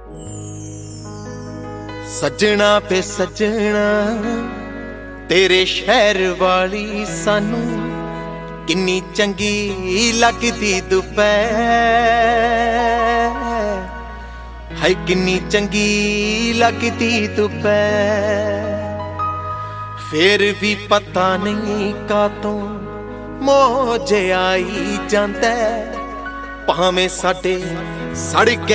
सजना पे सजना तेरे शहर वाली सानू किन्नी चंगी लगदी दोपहर, हाय किन्नी चंगी लगदी दोपहर। फिर भी पता नहीं कातों मोह जे आई जांदा, भावें साडे सड़ गए